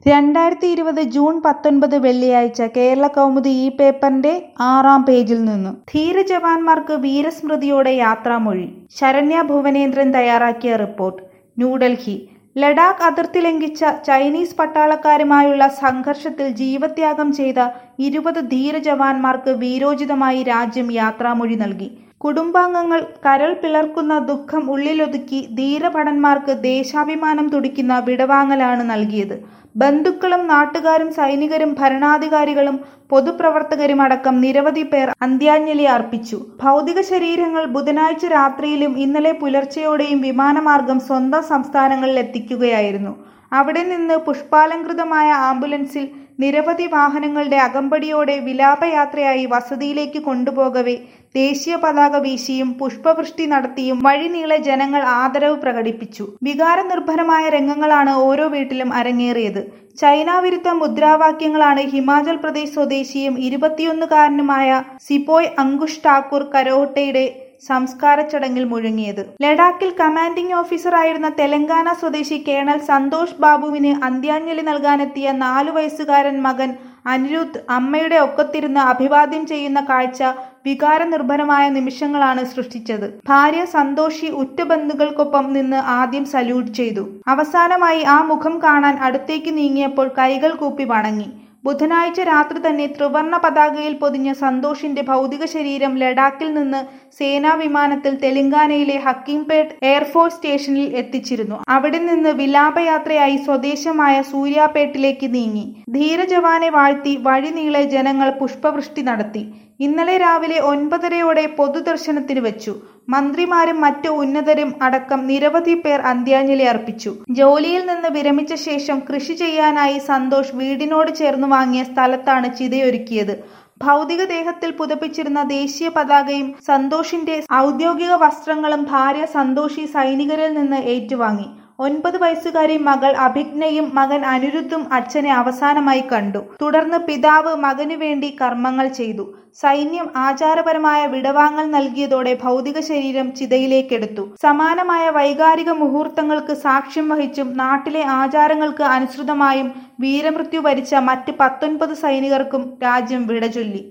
2020 June 19 വെള്ളിയാഴ്ച കേരളകൗമുദി ഈ പേപ്പറിന്റെ 6-ാം പേജിൽ നിന്നും ധീരജവാന്മാർക്ക് വീരസ്മൃതിയോടെ യാത്രാമൊഴി. ശരണ്യ ഭുവനേന്ദ്രൻ തയ്യാറാക്കിയ റിപ്പോർട്ട്. ന്യൂഡൽഹി: ലഡാക്ക് അതിർത്തി ലംഘിച്ച ചൈനീസ് പട്ടാളക്കാരുമായുള്ള സംഘർഷത്തിൽ ജീവത്യാഗം ചെയ്ത 20 ധീരജവാന്മാർക്ക് വീരോചിതമായി രാജ്യം യാത്രാമൊഴി നൽകി. കുടുംബാംഗങ്ങൾ കരൾ പിളർക്കുന്ന ദുഃഖം ഉള്ളിലൊതുക്കി ധീരഭടന്മാർക്ക് ദേശാഭിമാനം തുടിക്കുന്ന വിടവാങ്ങലാണ് നൽകിയത്. ബന്ധുക്കളും നാട്ടുകാരും സൈനികരും ഭരണാധികാരികളും പൊതുപ്രവർത്തകരുമടക്കം നിരവധി പേർ അന്ത്യാഞ്ജലി അർപ്പിച്ചു. ഭൗതിക ശരീരങ്ങൾ ബുധനാഴ്ച രാത്രിയിലും ഇന്നലെ പുലർച്ചെയോടെയും വിമാനമാർഗം സ്വന്തം സംസ്ഥാനങ്ങളിൽ എത്തിക്കുകയായിരുന്നു. അവിടെ നിന്ന് പുഷ്പാലങ്കൃതമായ ആംബുലൻസിൽ നിരവധി വാഹനങ്ങളുടെ അകമ്പടിയോടെ വിലാപയാത്രയായി വസതിയിലേക്ക് കൊണ്ടുപോകവെ ദേശീയ പതാക വീശിയും പുഷ്പവൃഷ്ടി നടത്തിയും വഴിനീളെ ജനങ്ങൾ ആദരവ് പ്രകടിപ്പിച്ചു. വികാരനിർഭരമായ രംഗങ്ങളാണ് ഓരോ വീട്ടിലും അരങ്ങേറിയത്. ചൈന വിരുദ്ധ മുദ്രാവാക്യങ്ങളാണ് ഹിമാചൽ പ്രദേശ് സ്വദേശിയും 21-കാരനുമായ സിപോയ് അങ്കുഷ് ഠാക്കൂർ കരോട്ടയുടെ സംസ്കാര ചടങ്ങിൽ മുഴങ്ങിയത്. ലഡാക്കിൽ കമാൻഡിംഗ് ഓഫീസറായിരുന്ന തെലങ്കാന സ്വദേശി കേണൽ സന്തോഷ് ബാബുവിന് അന്ത്യാഞ്ജലി നൽകാനെത്തിയ 4 വയസ്സുകാരൻ മകൻ അനിരുദ്ധ് അമ്മയുടെ ഒക്കത്തിരുന്ന് അഭിവാദ്യം ചെയ്യുന്ന കാഴ്ച വികാരനിർഭരമായ നിമിഷങ്ങളാണ് സൃഷ്ടിച്ചത്. ഭാര്യ സന്തോഷി ഉറ്റ ബന്ധുക്കൾക്കൊപ്പം നിന്ന് ആദ്യം സല്യൂട്ട് ചെയ്തു. അവസാനമായി ആ മുഖം കാണാൻ അടുത്തേക്ക് നീങ്ങിയപ്പോൾ കൈകൾ കൂപ്പി വണങ്ങി. ബുധനാഴ്ച രാത്രി തന്നെ ത്രിവർണ പതാകയിൽ പൊതിഞ്ഞ സന്തോഷിന്റെ ഭൗതിക ശരീരം ലഡാക്കിൽ നിന്ന് സേനാ വിമാനത്തിൽ തെലങ്കാനയിലെ ഹക്കീംപേട്ട് എയർഫോഴ്സ് സ്റ്റേഷനിൽ എത്തിച്ചിരുന്നു. അവിടെ നിന്ന് വിലാപയാത്രയായി സ്വദേശമായ സൂര്യാപേട്ടിലേക്ക് നീങ്ങി. ധീരജവാനെ വാഴ്ത്തി വഴിനീളെ ജനങ്ങൾ പുഷ്പവൃഷ്ടി നടത്തി. ഇന്നലെ രാവിലെ 9:30-ഓടെ പൊതുദർശനത്തിന് വെച്ചു. മന്ത്രിമാരും മറ്റു ഉന്നതരും അടക്കം നിരവധി പേർ അന്ത്യാഞ്ജലി അർപ്പിച്ചു. ജോലിയിൽ നിന്ന് വിരമിച്ച ശേഷം കൃഷി ചെയ്യാനായി സന്തോഷ് വീടിനോട് ചേർന്ന് വാങ്ങിയ സ്ഥലത്താണ് ചിതയൊരുക്കിയത്. ഭൗതികദേഹത്തിൽ പുതപ്പിച്ചിരുന്ന ദേശീയ പതാകയും സന്തോഷിന്റെ ഔദ്യോഗിക വസ്ത്രങ്ങളും ഭാര്യ സന്തോഷി സൈനികരിൽ നിന്ന് ഏറ്റുവാങ്ങി. 9 വയസ്സുകാരി മകൾ അഭിജ്ഞയും മകൻ അനിരുദ്ധും അച്ഛനെ അവസാനമായി കണ്ടു. തുടർന്ന് പിതാവ് മകനു വേണ്ടി കർമ്മങ്ങൾ ചെയ്തു. സൈന്യം ആചാരപരമായ വിടവാങ്ങൽ നൽകിയതോടെ ഭൗതിക ശരീരം ചിതയിലേക്കെടുത്തു. സമാനമായ വൈകാരിക മുഹൂർത്തങ്ങൾക്ക് സാക്ഷ്യം വഹിച്ചും നാട്ടിലെ ആചാരങ്ങൾക്ക് അനുസൃതമായും വീരമൃത്യു വരിച്ച മറ്റ് 19 സൈനികർക്കും രാജ്യം വിടചൊല്ലി.